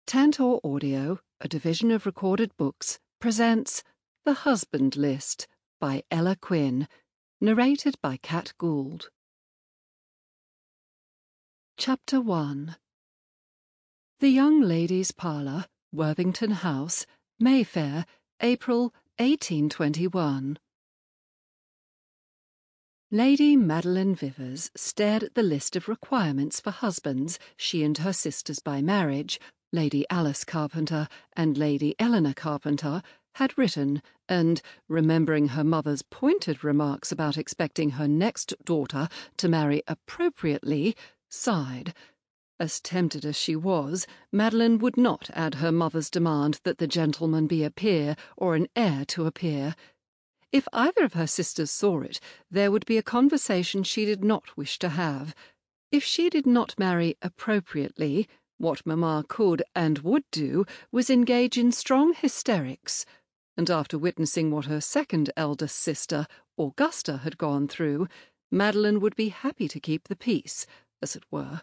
Tantor Audio, a division of Recorded Books, presents The Husband List by Ella Quinn, narrated by Kat Gould. Chapter 1. The Young Ladies' Parlour, Worthington House, Mayfair, April 1821. Lady Madeline Vivers stared at the list of requirements for husbands she and her sisters by marriage, Lady Alice Carpenter and Lady Eleanor Carpenter, had written, and, remembering her mother's pointed remarks about expecting her next daughter to marry appropriately, sighed. As tempted as she was, Madeline would not add her mother's demand that the gentleman be a peer or an heir to a peer. If either of her sisters saw it, there would be a conversation she did not wish to have. If she did not marry appropriately, what Mamma could and would do was engage in strong hysterics, and after witnessing what her second eldest sister, Augusta, had gone through, Madeline would be happy to keep the peace, as it were.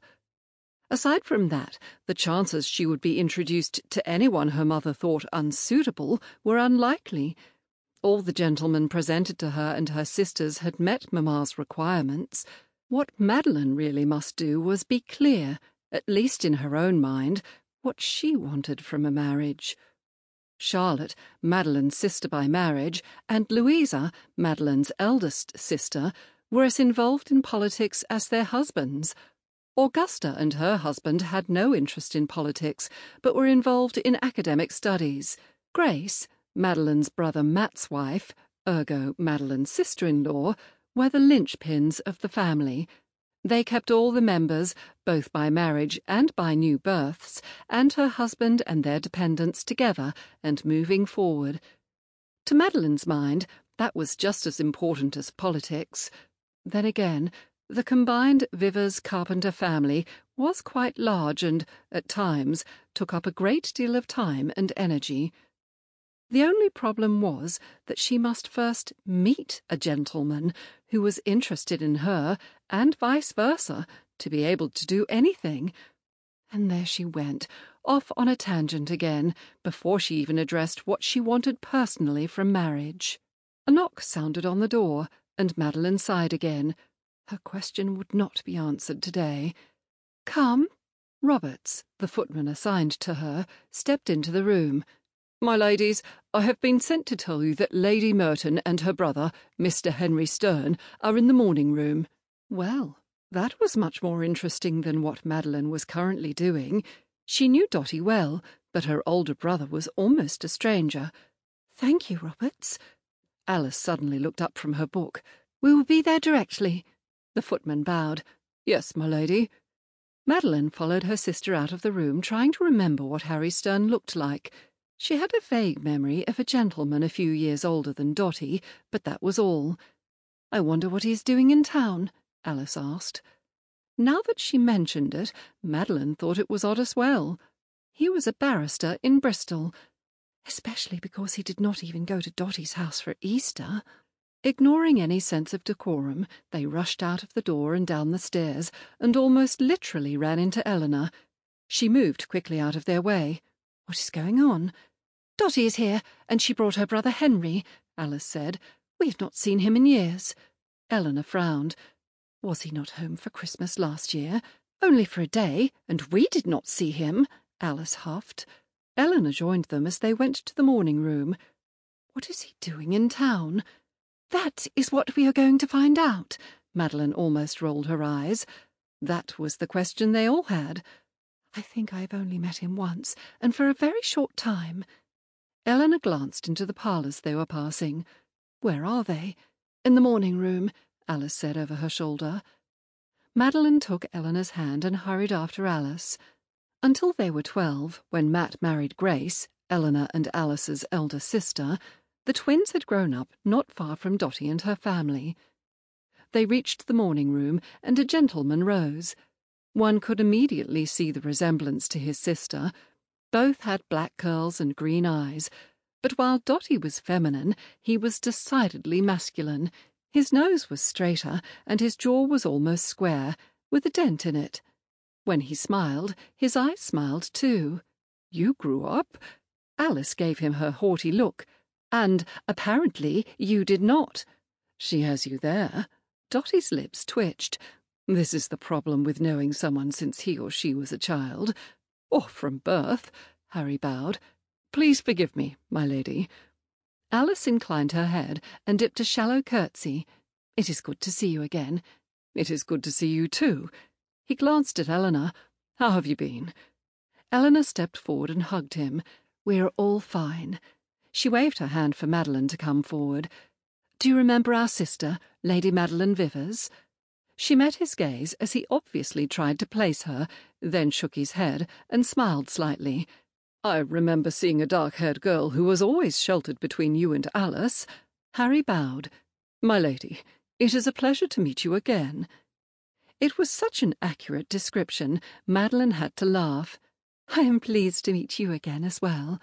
Aside from that, the chances she would be introduced to anyone her mother thought unsuitable were unlikely. All the gentlemen presented to her and her sisters had met Mamma's requirements. What Madeline really must do was be clear, at least in her own mind, what she wanted from a marriage. Charlotte, Madeline's sister by marriage, and Louisa, Madeline's eldest sister, were as involved in politics as their husbands. Augusta and her husband had no interest in politics, but were involved in academic studies. Grace, Madeline's brother Matt's wife, ergo Madeline's sister-in-law, were the linchpins of the family. They kept all the members, both by marriage and by new births, and her husband and their dependents together and moving forward. To Madeline's mind, that was just as important as politics. Then again, the combined Vivers-Carpenter family was quite large and, at times, took up a great deal of time and energy. The only problem was that she must first meet a gentleman who was interested in her, and vice versa, to be able to do anything. And there she went, off on a tangent again, before she even addressed what she wanted personally from marriage. A knock sounded on the door, and Madeline sighed again. Her question would not be answered today. "Come." Roberts, the footman assigned to her, stepped into the room. "My ladies, I have been sent to tell you that Lady Merton and her brother, Mr. Henry Sterne, are in the morning-room." Well, that was much more interesting than what Madeline was currently doing. She knew Dotty well, but her older brother was almost a stranger. "Thank you, Roberts." Alice suddenly looked up from her book. "We will be there directly." The footman bowed. "Yes, my lady." Madeline followed her sister out of the room, trying to remember what Harry Sterne looked like. She had a vague memory of a gentleman a few years older than Dotty, but that was all. "I wonder what he is doing in town?" Alice asked. Now that she mentioned it, Madeline thought it was odd as well. He was a barrister in Bristol, especially because he did not even go to Dotty's house for Easter. Ignoring any sense of decorum, they rushed out of the door and down the stairs, and almost literally ran into Eleanor. She moved quickly out of their way. "What is going on?" "Dotty is here, and she brought her brother Henry," Alice said. "We have not seen him in years." Eleanor frowned. "Was he not home for Christmas last year?" "Only for a day, and we did not see him," Alice huffed. Eleanor joined them as they went to the morning-room. "What is he doing in town?" "That is what we are going to find out." Madeline almost rolled her eyes. That was the question they all had. "I think I have only met him once, and for a very short time." Eleanor glanced into the parlours they were passing. "Where are they?" "In the morning-room," Alice said over her shoulder. Madeline took Eleanor's hand and hurried after Alice. Until they were 12, when Matt married Grace, Eleanor and Alice's elder sister, the twins had grown up not far from Dotty and her family. They reached the morning-room, and a gentleman rose. One could immediately see the resemblance to his sister. Both had black curls and green eyes, but while Dotty was feminine, he was decidedly masculine. His nose was straighter, and his jaw was almost square, with a dent in it. When he smiled, his eyes smiled too. You grew up. Alice gave him her haughty look. And apparently you did not. She has you there. Dottie's lips twitched. This is the problem with knowing someone since he or she was a child. Or from birth. Harry bowed. Please forgive me, my lady. Alice inclined her head and dipped a shallow curtsy. It is good to see you again. It is good to see you too. He glanced at Eleanor. How have you been? Eleanor stepped forward and hugged him. We're all fine. She waved her hand for Madeline to come forward. Do you remember our sister, Lady Madeline Vivers? She met his gaze as he obviously tried to place her, then shook his head and smiled slightly. I remember seeing a dark-haired girl who was always sheltered between you and Alice. Harry bowed. My lady, it is a pleasure to meet you again. It was such an accurate description, Madeline had to laugh. I am pleased to meet you again as well.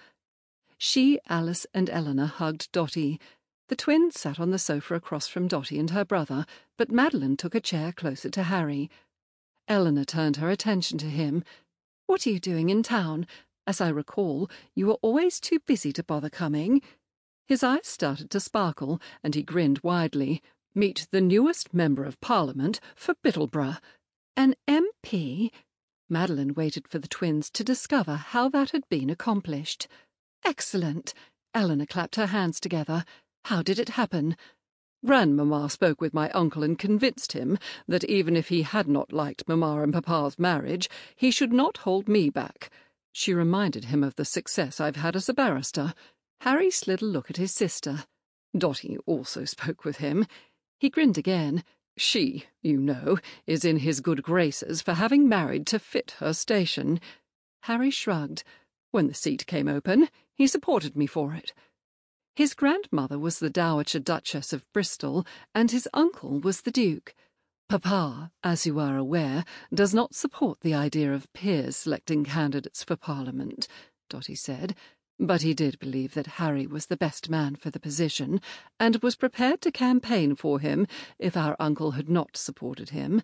She, Alice, and Eleanor hugged Dotty. The twins sat on the sofa across from Dotty and her brother, but Madeline took a chair closer to Harry. Eleanor turned her attention to him. What are you doing in town? As I recall, you were always too busy to bother coming. His eyes started to sparkle, and he grinned widely. Meet the newest Member of Parliament for Bittleborough. An MP? Madeline waited for the twins to discover how that had been accomplished. Excellent. Eleanor clapped her hands together. How did it happen? Grandmamma spoke with my uncle and convinced him that even if he had not liked Mamma and Papa's marriage, he should not hold me back. She reminded him of the success I've had as a barrister. Harry slid a look at his sister. Dotty also spoke with him. He grinned again. She, you know, is in his good graces for having married to fit her station. Harry shrugged. When the seat came open, he supported me for it. His grandmother was the Dowager Duchess of Bristol, and his uncle was the Duke. Papa, as you are aware, does not support the idea of peers selecting candidates for Parliament, Dotty said, but he did believe that Harry was the best man for the position, and was prepared to campaign for him if our uncle had not supported him.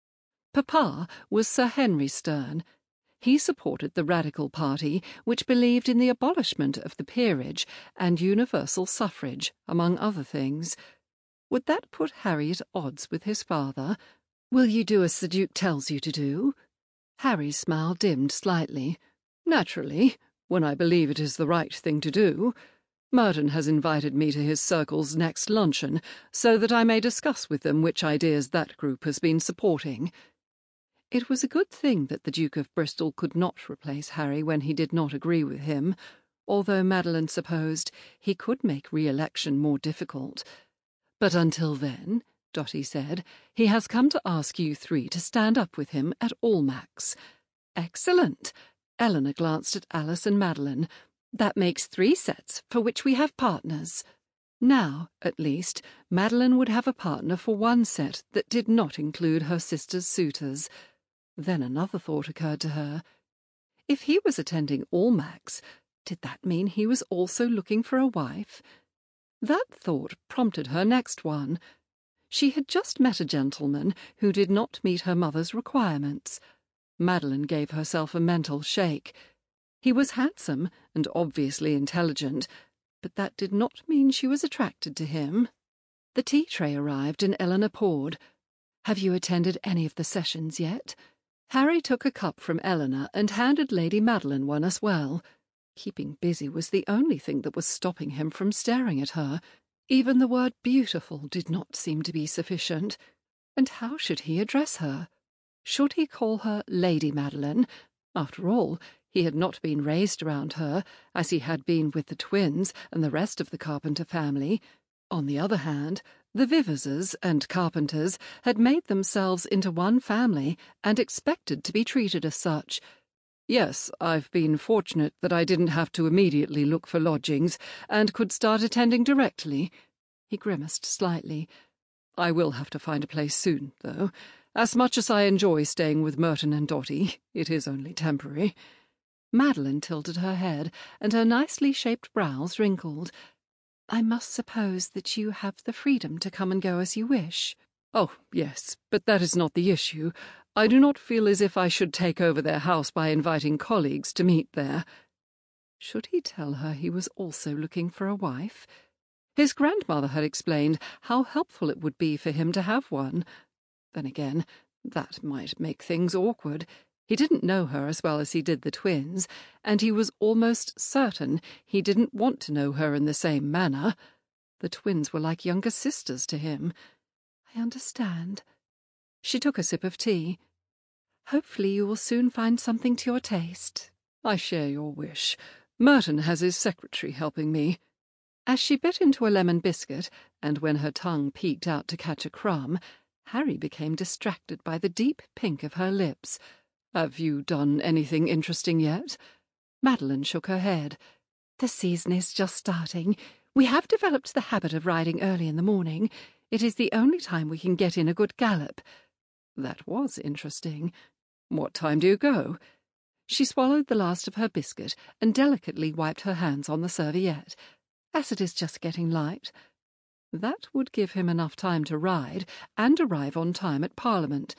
Papa was Sir Henry Stern. He supported the Radical Party, which believed in the abolishment of the peerage and universal suffrage, among other things. Would that put Harry at odds with his father? Will you do as the Duke tells you to do? Harry's smile dimmed slightly. Naturally, when I believe it is the right thing to do. Merton has invited me to his circle's next luncheon, so that I may discuss with them which ideas that group has been supporting. It was a good thing that the Duke of Bristol could not replace Harry when he did not agree with him, although Madeline supposed he could make re-election more difficult. But until then, Dotty said, he has come to ask you three to stand up with him at Almack's. Excellent. Eleanor glanced at Alice and Madeline. That makes 3 sets, for which we have partners. Now, at least, Madeline would have a partner for 1 set that did not include her sister's suitors. Then another thought occurred to her. If he was attending Almack's, did that mean he was also looking for a wife? That thought prompted her next one. She had just met a gentleman who did not meet her mother's requirements. Madeline gave herself a mental shake. He was handsome and obviously intelligent, but that did not mean she was attracted to him. The tea tray arrived and Eleanor poured. Have you attended any of the sessions yet? Harry took a cup from Eleanor and handed Lady Madeline one as well. Keeping busy was the only thing that was stopping him from staring at her. Even the word beautiful did not seem to be sufficient. And how should he address her? Should he call her Lady Madeline? After all, he had not been raised around her, as he had been with the twins and the rest of the Carpenter family. On the other hand, the Viverses and Carpenters had made themselves into one family and expected to be treated as such. Yes, I've been fortunate that I didn't have to immediately look for lodgings and could start attending directly. He grimaced slightly. I will have to find a place soon, though. As much as I enjoy staying with Merton and Dotty, it is only temporary. Madeline tilted her head, and her nicely shaped brows wrinkled. I must suppose that you have the freedom to come and go as you wish. Oh, yes, but that is not the issue. I do not feel as if I should take over their house by inviting colleagues to meet there. Should he tell her he was also looking for a wife? His grandmother had explained how helpful it would be for him to have one. Then again, that might make things awkward. He didn't know her as well as he did the twins, and he was almost certain he didn't want to know her in the same manner. The twins were like younger sisters to him. I understand. She took a sip of tea. Hopefully you will soon find something to your taste. I share your wish. Merton has his secretary helping me. As she bit into a lemon biscuit, and when her tongue peeked out to catch a crumb, Harry became distracted by the deep pink of her lips. Have you done anything interesting yet? Madeline shook her head. The season is just starting. We have developed the habit of riding early in the morning. It is the only time we can get in a good gallop. That was interesting. What time do you go? She swallowed the last of her biscuit and delicately wiped her hands on the serviette. As it is just getting light. That would give him enough time to ride and arrive on time at Parliament,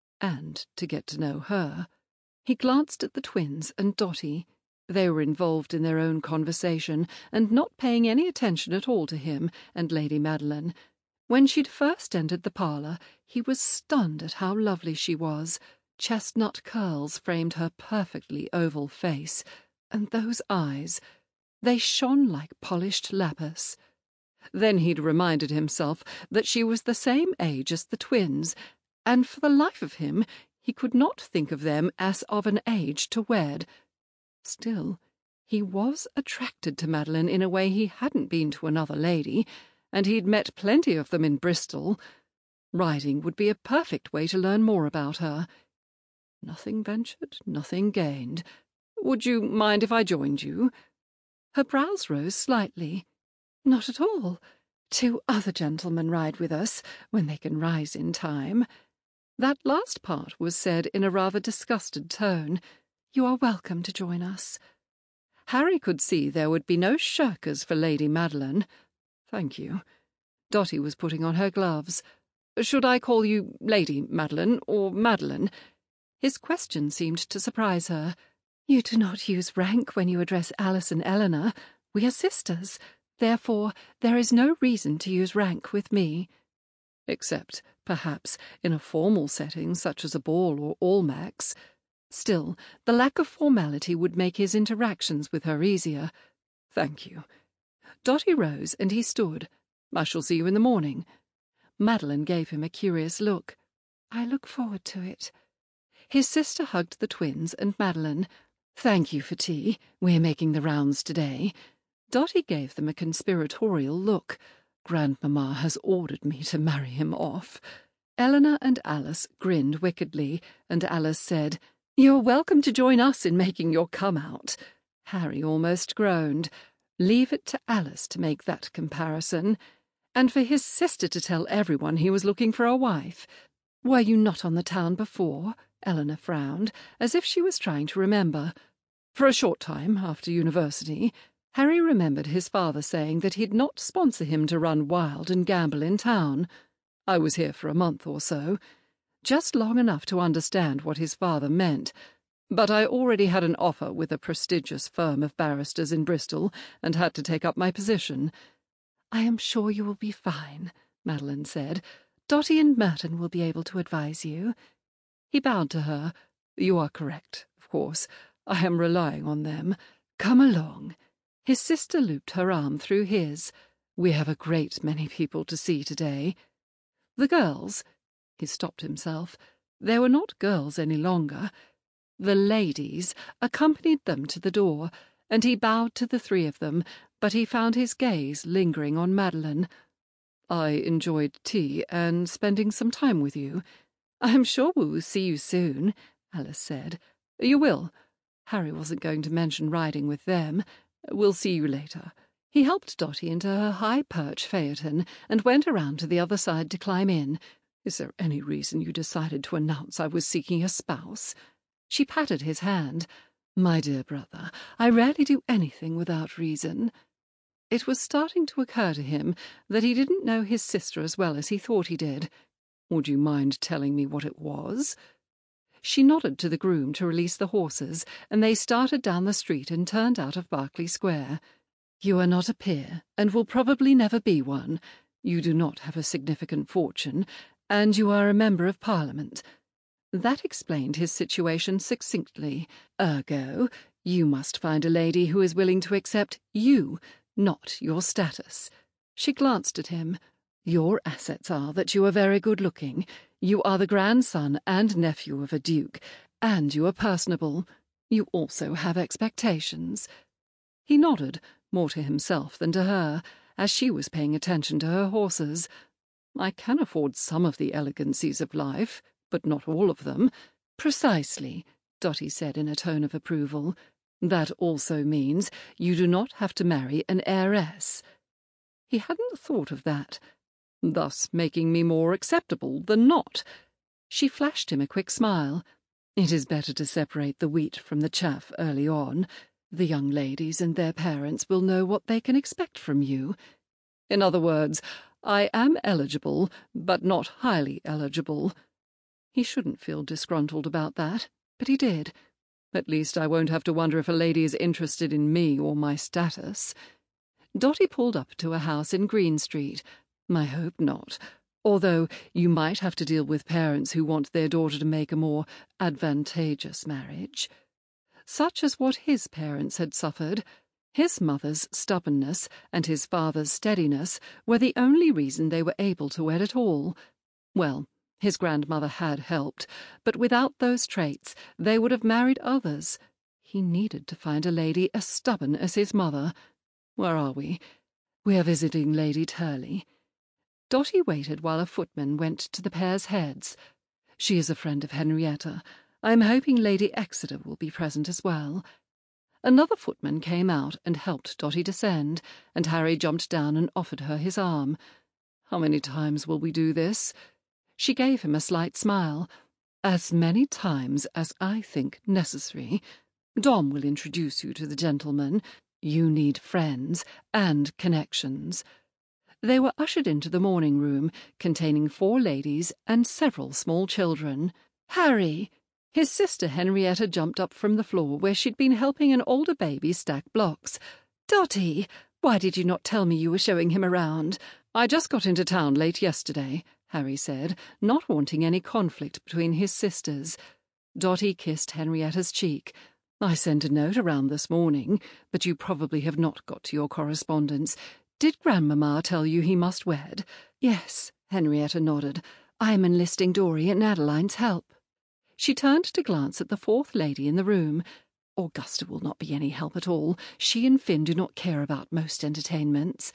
and to get to know her. He glanced at the twins and Dotty. They were involved in their own conversation and not paying any attention at all to him and Lady Madeline. When she'd first entered the parlour, he was stunned at how lovely she was. Chestnut curls framed her perfectly oval face, and those eyes, they shone like polished lapis. Then he'd reminded himself that she was the same age as the twins, and for the life of him he could not think of them as of an age to wed. Still, he was attracted to Madeline in a way he hadn't been to another lady, and he'd met plenty of them in Bristol. Riding would be a perfect way to learn more about her. Nothing ventured, nothing gained. Would you mind if I joined you? Her brows rose slightly. Not at all. 2 other gentlemen ride with us, when they can rise in time. That last part was said in a rather disgusted tone. You are welcome to join us. Harry could see there would be no shirkers for Lady Madeline. Thank you. Dotty was putting on her gloves. Should I call you Lady Madeline or Madeline? His question seemed to surprise her. You do not use rank when you address Alice and Eleanor. We are sisters. Therefore, there is no reason to use rank with me. Except, perhaps, in a formal setting such as a ball or Almack's. Still, the lack of formality would make his interactions with her easier. Thank you. Dotty rose and he stood. I shall see you in the morning. Madeline gave him a curious look. I look forward to it. His sister hugged the twins and Madeline. Thank you for tea. We're making the rounds today. Dotty gave them a conspiratorial look. Grandmamma has ordered me to marry him off. Eleanor and Alice grinned wickedly, and Alice said, You're welcome to join us in making your come-out. Harry almost groaned. Leave it to Alice to make that comparison, and for his sister to tell everyone he was looking for a wife. Were you not on the town before? Eleanor frowned, as if she was trying to remember. For a short time, after university. Harry remembered his father saying that he'd not sponsor him to run wild and gamble in town. I was here for a month or so, just long enough to understand what his father meant, but I already had an offer with a prestigious firm of barristers in Bristol and had to take up my position. I am sure you will be fine, Madeline said. Dotty and Merton will be able to advise you. He bowed to her. You are correct, of course. I am relying on them. Come along. His sister looped her arm through his. We have a great many people to see today. The girls— he stopped himself. They were not girls any longer. The ladies accompanied them to the door, and he bowed to the 3 of them, but he found his gaze lingering on Madeline. I enjoyed tea and spending some time with you. I am sure we will see you soon, Alice said. You will. Harry wasn't going to mention riding with them. We'll see you later. He helped Dotty into her high perch phaeton and went around to the other side to climb in. Is there any reason you decided to announce I was seeking a spouse? She patted his hand. My dear brother, I rarely do anything without reason. It was starting to occur to him that he didn't know his sister as well as he thought he did. Would you mind telling me what it was? She nodded to the groom to release the horses, and they started down the street and turned out of Berkeley Square. "You are not a peer, and will probably never be one. You do not have a significant fortune, and you are a member of Parliament." That explained his situation succinctly. Ergo, you must find a lady who is willing to accept you, not your status. She glanced at him. "Your assets are that you are very good-looking, you are the grandson and nephew of a duke, and you are personable. You also have expectations." He nodded, more to himself than to her, as she was paying attention to her horses. "I can afford some of the elegancies of life, but not all of them." "Precisely," Dotty said in a tone of approval. "That also means you do not have to marry an heiress." He hadn't thought of that. "Thus making me more acceptable than not." She flashed him a quick smile. "It is better to separate the wheat from the chaff early on. The young ladies and their parents will know what they can expect from you. In other words, I am eligible, but not highly eligible." He shouldn't feel disgruntled about that, but he did. "At least I won't have to wonder if a lady is interested in me or my status." Dotty pulled up to a house in Green Street. "I hope not. Although you might have to deal with parents who want their daughter to make a more advantageous marriage." Such as what his parents had suffered. His mother's stubbornness and his father's steadiness were the only reason they were able to wed at all. Well, his grandmother had helped, but without those traits they would have married others. He needed to find a lady as stubborn as his mother. Where are we? We are visiting Lady Turley. Dotty waited while a footman went to the pair's heads. "She is a friend of Henrietta. I am hoping Lady Exeter will be present as well." Another footman came out and helped Dotty descend, and Harry jumped down and offered her his arm. "How many times will we do this?" She gave him a slight smile. "As many times as I think necessary. Dom will introduce you to the gentleman. You need friends and connections." They were ushered into the morning room, containing 4 ladies and several small children. "Harry!" His sister Henrietta jumped up from the floor where she'd been helping an older baby stack blocks. "Dotty, why did you not tell me you were showing him around?" "I just got into town late yesterday," Harry said, not wanting any conflict between his sisters. Dotty kissed Henrietta's cheek. "I sent a note around this morning, but you probably have not got to your correspondence. Did Grandmamma tell you he must wed?" "Yes," Henrietta nodded. "I am enlisting Dory and Adeline's help." She turned to glance at the 4th lady in the room. "Augusta will not be any help at all. She and Finn do not care about most entertainments."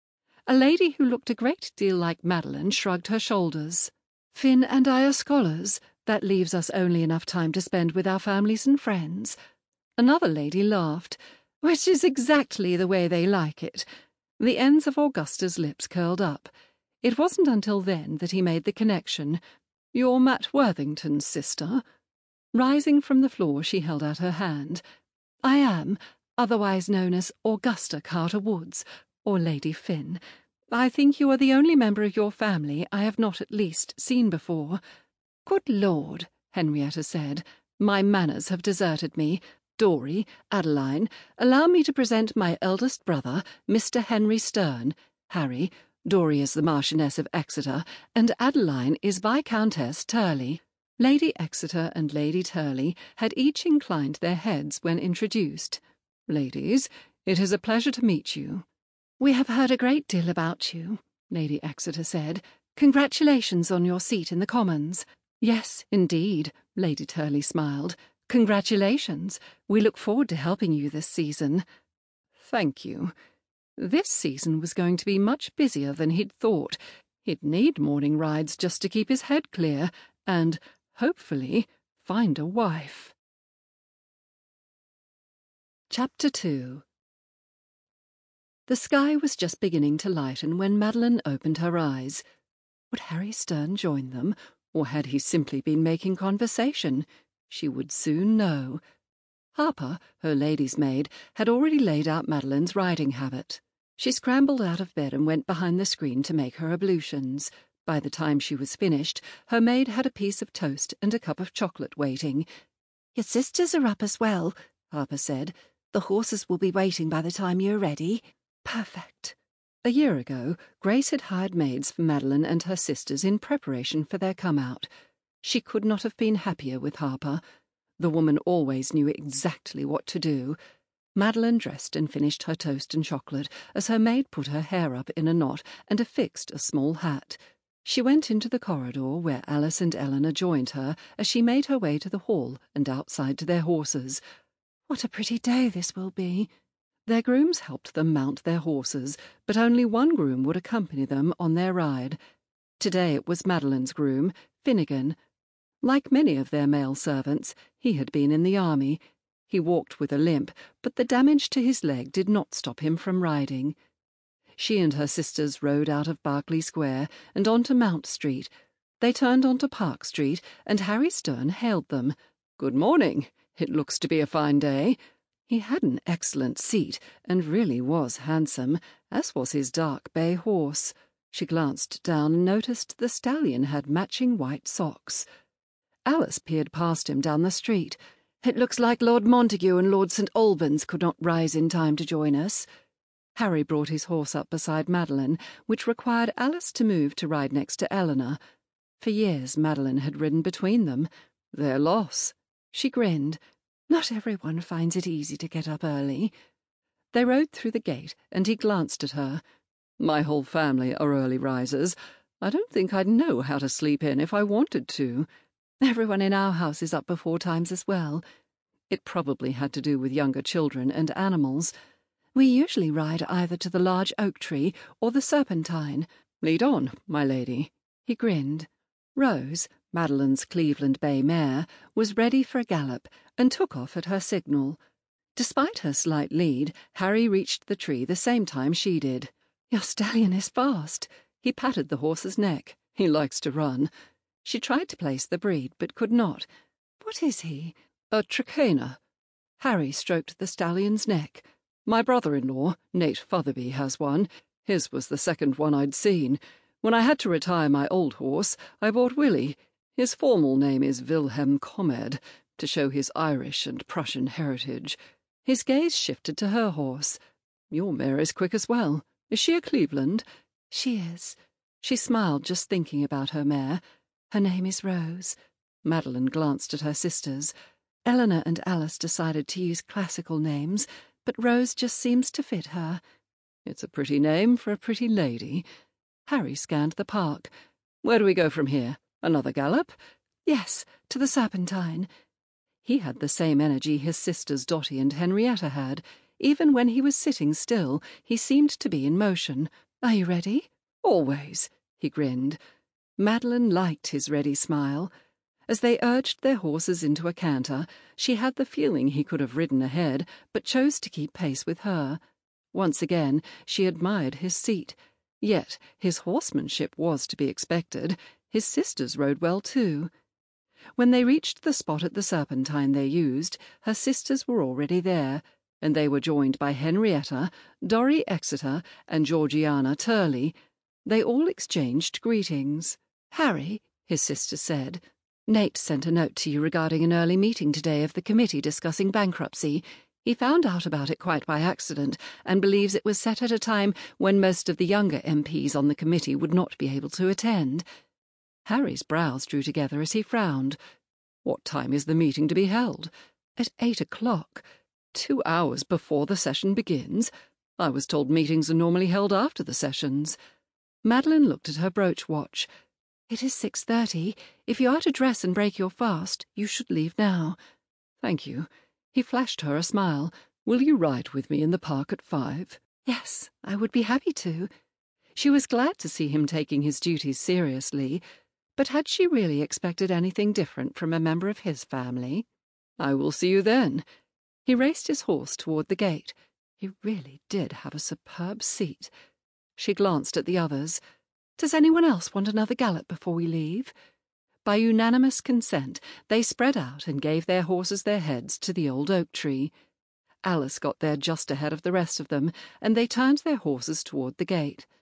A lady who looked a great deal like Madeline shrugged her shoulders. "Finn and I are scholars. That leaves us only enough time to spend with our families and friends." Another lady laughed. "Which is exactly the way they like it." The ends of Augusta's lips curled up. It wasn't until then that he made the connection. "You're Matt Worthington's sister?" Rising from the floor, she held out her hand. "I am, otherwise known as Augusta Carter-Woods, or Lady Finn. I think you are the only member of your family I have not at least seen before." "Good Lord," Henrietta said, "my manners have deserted me. Dory, Adeline, allow me to present my eldest brother, Mr. Henry Stern. Harry, Dory is the Marchioness of Exeter, and Adeline is Viscountess Turley." Lady Exeter and Lady Turley had each inclined their heads when introduced. "Ladies, it is a pleasure to meet you." "We have heard a great deal about you," Lady Exeter said. "Congratulations on your seat in the Commons." "Yes, indeed," Lady Turley smiled. "Congratulations. We look forward to helping you this season." "Thank you." This season was going to be much busier than he'd thought. He'd need morning rides just to keep his head clear and, hopefully, find a wife. Chapter 2. The sky was just beginning to lighten when Madeline opened her eyes. Would Harry Stern join them, or had he simply been making conversation? She would soon know. Harper, her lady's maid, had already laid out Madeline's riding habit. She scrambled out of bed and went behind the screen to make her ablutions. By the time she was finished, her maid had a piece of toast and a cup of chocolate waiting. "Your sisters are up as well," Harper said. "The horses will be waiting by the time you're ready." "Perfect." A year ago, Grace had hired maids for Madeline and her sisters in preparation for their come-out. She could not have been happier with Harper. The woman always knew exactly what to do. Madeline dressed and finished her toast and chocolate as her maid put her hair up in a knot and affixed a small hat. She went into the corridor where Alice and Eleanor joined her as she made her way to the hall and outside to their horses. What a pretty day this will be! Their grooms helped them mount their horses, but only one groom would accompany them on their ride. Today it was Madeline's groom, Finnegan. Like many of their male servants, he had been in the army. He walked with a limp, but the damage to his leg did not stop him from riding. She and her sisters rode out of Berkeley Square and onto Mount Street. They turned onto Park Street, and Harry Stern hailed them. "Good morning. It looks to be a fine day." He had an excellent seat, and really was handsome, as was his dark bay horse. She glanced down and noticed the stallion had matching white socks. Alice peered past him down the street. "It looks like Lord Montague and Lord St. Albans could not rise in time to join us." Harry brought his horse up beside Madeline, which required Alice to move to ride next to Eleanor. For years Madeline had ridden between them. Their loss. She grinned. Not everyone finds it easy to get up early. They rode through the gate, and he glanced at her. "My whole family are early risers. I don't think I'd know how to sleep in if I wanted to. Everyone in our house is up before times as well. It probably had to do with younger children and animals. We usually ride either to the large oak tree or the Serpentine. Lead on, my lady." He grinned. Rose, Madeline's Cleveland Bay mare, was ready for a gallop and took off at her signal. Despite her slight lead, Harry reached the tree the same time she did. "Your stallion is fast." He patted the horse's neck. "He likes to run." She tried to place the breed, but could not. "What is he?" "A Trakehner." Harry stroked the stallion's neck. "My brother-in-law, Nate Fotherby, has one. His was the second one I'd seen. When I had to retire my old horse, I bought Willie. His formal name is Wilhelm Comed, to show his Irish and Prussian heritage." His gaze shifted to her horse. "Your mare is quick as well. Is she a Cleveland?" "She is." She smiled just thinking about her mare. "Her name is Rose." Madeline glanced at her sisters. Eleanor and Alice decided to use classical names, but Rose just seems to fit her. "It's a pretty name for a pretty lady." Harry scanned the park. "Where do we go from here? Another gallop?" "Yes, to the Serpentine." He had the same energy his sisters Dottie and Henrietta had. Even when he was sitting still, he seemed to be in motion. "Are you ready?" "Always," he grinned. Madeline liked his ready smile. As they urged their horses into a canter, she had the feeling he could have ridden ahead, but chose to keep pace with her. Once again, she admired his seat. Yet his horsemanship was to be expected. His sisters rode well too. When they reached the spot at the Serpentine they used, her sisters were already there, and they were joined by Henrietta, Dorrie Exeter, and Georgiana Turley. They all exchanged greetings. "Harry," his sister said, "Nate sent a note to you regarding an early meeting today of the committee discussing bankruptcy. He found out about it quite by accident and believes it was set at a time when most of the younger MPs on the committee would not be able to attend." Harry's brows drew together as he frowned. "What time is the meeting to be held?" "At 8 o'clock. 2 hours before the session begins? I was told meetings are normally held after the sessions." Madeline looked at her brooch watch. "It is 6:30. If you are to dress and break your fast, you should leave now." "Thank you." He flashed her a smile. "Will you ride with me in the park at 5? "Yes, I would be happy to." She was glad to see him taking his duties seriously, but had she really expected anything different from a member of his family? "I will see you then." He raced his horse toward the gate. He really did have a superb seat. She glanced at the others. "Does anyone else want another gallop before we leave?" By unanimous consent, they spread out and gave their horses their heads to the old oak tree. Alice got there just ahead of the rest of them, and they turned their horses toward the gate.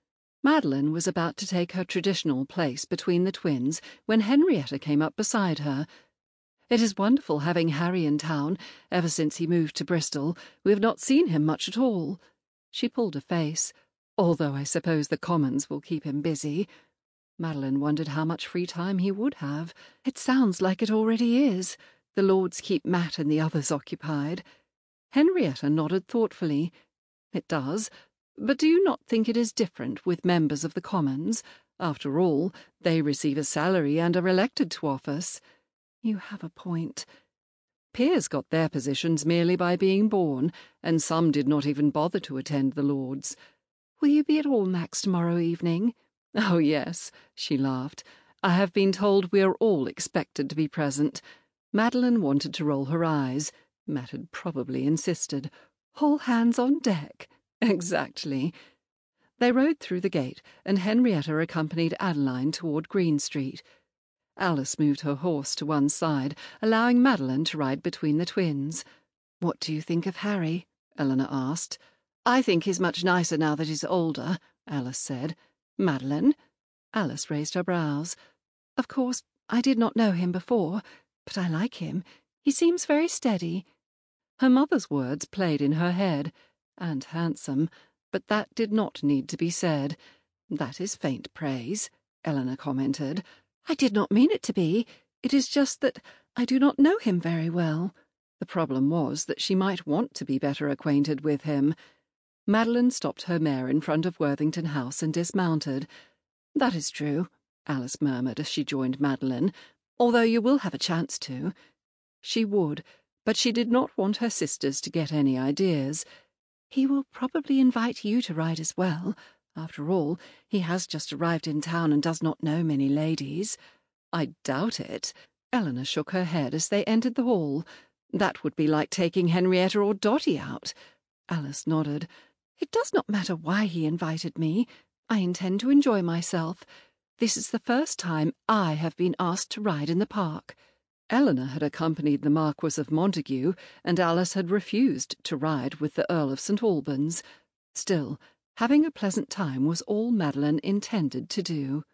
Madeline was about to take her traditional place between the twins when Henrietta came up beside her. "It is wonderful having Harry in town. Ever since he moved to Bristol, we have not seen him much at all." She pulled a face. "Although I suppose the Commons will keep him busy." Madeline wondered how much free time he would have. "It sounds like it already is. The Lords keep Matt and the others occupied." Henrietta nodded thoughtfully. "It does. But do you not think it is different with members of the Commons? After all, they receive a salary and are elected to office." "You have a point." "Peers got their positions merely by being born, and some did not even bother to attend the Lords." "Will you be at Almack's tomorrow evening?" "Oh, yes," she laughed. "I have been told we are all expected to be present." Madeline wanted to roll her eyes. Matt had probably insisted. "All hands on deck." Exactly. They rode through the gate, and Henrietta accompanied Adeline toward Green Street. Alice moved her horse to one side, allowing Madeline to ride between the twins. "What do you think of Harry?" Eleanor asked. "I think he's much nicer now that he's older," Alice said. "Madeline?" Alice raised her brows. "Of course, I did not know him before, but I like him. He seems very steady." Her mother's words played in her head. "And handsome," but that did not need to be said. "That is faint praise," Eleanor commented. "I did not mean it to be. It is just that I do not know him very well." The problem was that she might want to be better acquainted with him. Madeline stopped her mare in front of Worthington House and dismounted. "That is true," Alice murmured as she joined Madeline, "although you will have a chance to." She would, but she did not want her sisters to get any ideas. "He will probably invite you to ride as well. After all, he has just arrived in town and does not know many ladies." "I doubt it." Eleanor shook her head as they entered the hall. "That would be like taking Henrietta or Dotty out." Alice nodded. "It does not matter why he invited me. I intend to enjoy myself. This is the first time I have been asked to ride in the park." Eleanor had accompanied the Marquis of Montague, and Alice had refused to ride with the Earl of St. Albans. Still, having a pleasant time was all Madeline intended to do.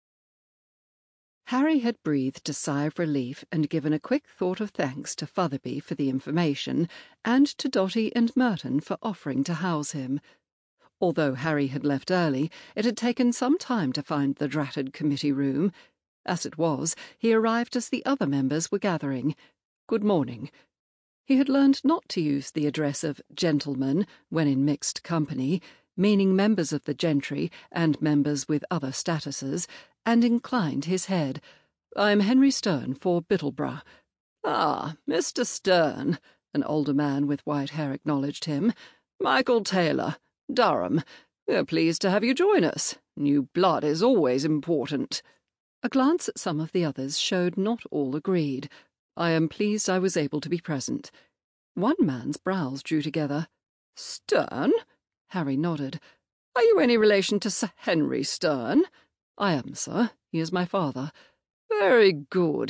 Harry had breathed a sigh of relief and given a quick thought of thanks to Fotherby for the information, and to Dotty and Merton for offering to house him. Although Harry had left early, it had taken some time to find the dratted committee room. As it was, he arrived as the other members were gathering. "Good morning." He had learned not to use the address of gentlemen when in mixed company, meaning members of the gentry and members with other statuses, and inclined his head. "I am Henry Sterne for Bittleborough." "Ah, Mr. Sterne," an older man with white hair acknowledged him. "Michael Taylor, Durham. We are pleased to have you join us. New blood is always important." A glance at some of the others showed not all agreed. "I am pleased I was able to be present." One man's brows drew together. "Sterne?" Harry nodded. "Are you any relation to Sir Henry Sterne?" "I am, sir. He is my father." Very good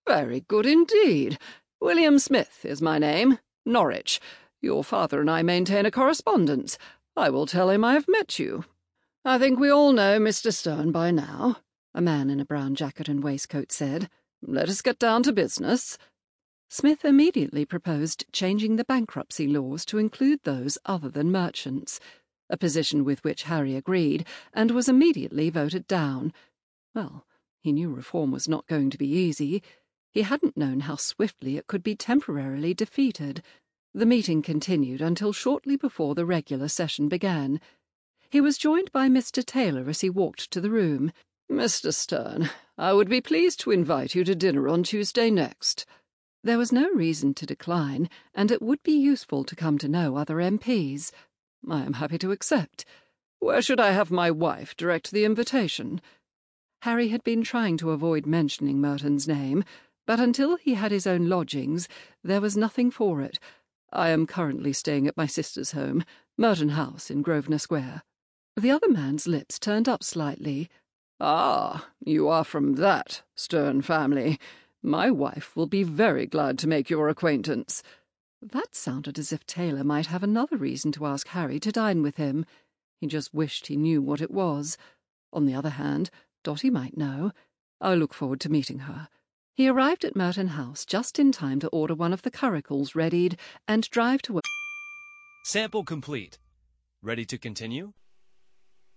indeed. William Smith is my name, Norwich. Your father and I maintain a correspondence. I will tell him I have met you. I think we all know Mr. Sterne by now," a man in a brown jacket and waistcoat said. "Let us get down to business." Smith immediately proposed changing the bankruptcy laws to include those other than merchants, a position with which Harry agreed, and was immediately voted down. Well, he knew reform was not going to be easy. He hadn't known how swiftly it could be temporarily defeated. The meeting continued until shortly before the regular session began. He was joined by Mr. Taylor as he walked to the room. "Mr. Sterne, I would be pleased to invite you to dinner on Tuesday next." There was no reason to decline, and it would be useful to come to know other MPs. "I am happy to accept. Where should I have my wife direct the invitation?" Harry had been trying to avoid mentioning Merton's name, but until he had his own lodgings, there was nothing for it. "I am currently staying at my sister's home, Merton House in Grosvenor Square." The other man's lips turned up slightly. "Ah, you are from that Sterne family. My wife will be very glad to make your acquaintance." That sounded as if Taylor might have another reason to ask Harry to dine with him. He just wished he knew what it was. On the other hand, Dotty might know. I look forward to meeting her. He arrived at Merton House just in time to order one of the curricles readied and drive to... Sample complete. Ready to continue?